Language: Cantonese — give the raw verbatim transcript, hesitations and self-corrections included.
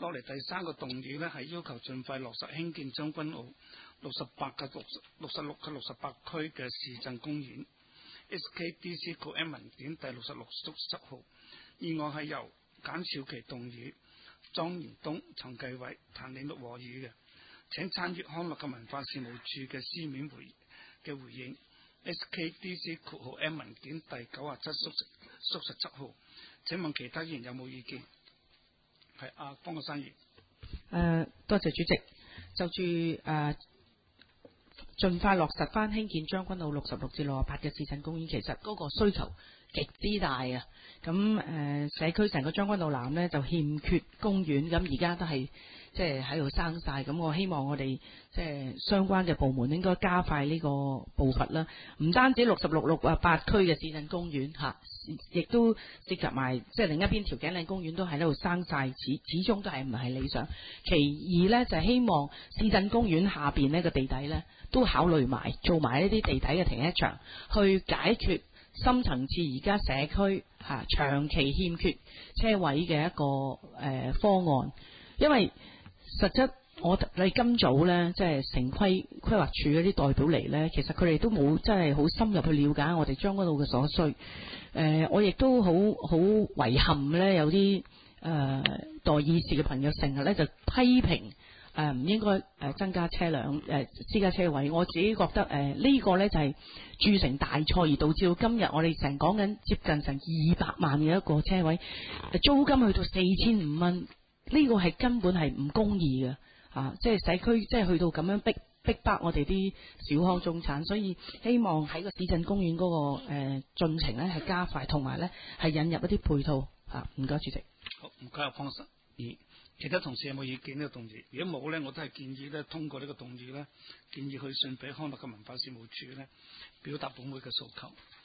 落嚟第三個動議呢，係要求盡快落實興建將軍澳六十八嘅六六十六及六十八區嘅市鎮公園。S K D C 括 M 文件第六十六縮十號，議案係由簡少琪動議，莊延東、陳繼偉、譚領祿和議嘅。請參閱康樂及文化事務處嘅書面回嘅回應。S K D C 括號 M 文件第九十七縮縮十七號。請問其他議員有冇意見？係阿方國珊議員。 誒，多謝主席。就住誒盡快落實翻興建將軍澳六十六至六十八嘅市鎮公園，其實嗰個需求極之大啊！咁誒、呃、社區成個將軍澳南呢，就欠缺公園，咁而家都係即係喺度生晒。咁我希望我哋即係相關嘅部門應該加快呢個步伐啦。唔單止六十六、六啊八區嘅市鎮公園嚇，亦都涉及埋即係另一邊調景嶺公園都喺度生晒，始始終都係唔係理想。其二呢，就係、希望市鎮公園下邊呢個地底呢，都考慮埋做埋一啲地底嘅停車場，去解決深層次而家社區嚇、啊、長期欠缺車位嘅一個誒、呃、方案。因為實質我哋今早呢，即係城規規劃處嗰啲代表嚟呢，其實佢哋都冇真係好深入去了解我哋將軍澳嘅所需。誒、呃，我亦都好好遺憾呢，有啲誒、呃、代議士嘅朋友成日呢就批評。誒、呃、唔應該誒、呃、增加車輛誒、呃、私家車位，我自己覺得誒呢、呃這個呢就係、是、鑄成大錯，而導致到今日我哋成講緊接近成二百萬嘅一個車位，租金去到四千五蚊，呢、這個係根本係唔公義嘅啊！即係社區即係去到咁樣逼逼迫我哋啲小康中產，所以希望喺個市鎮公園嗰、那個誒、呃、進程呢係加快，同埋呢係引入一啲配套啊！唔該，主席。 好，唔該，阿方生。二其他同事有冇意見呢個動議？如果冇呢，我都係建議呢，通過呢個動議呢，建議去信俾康樂及文化事務處呢，表達本會嘅訴求。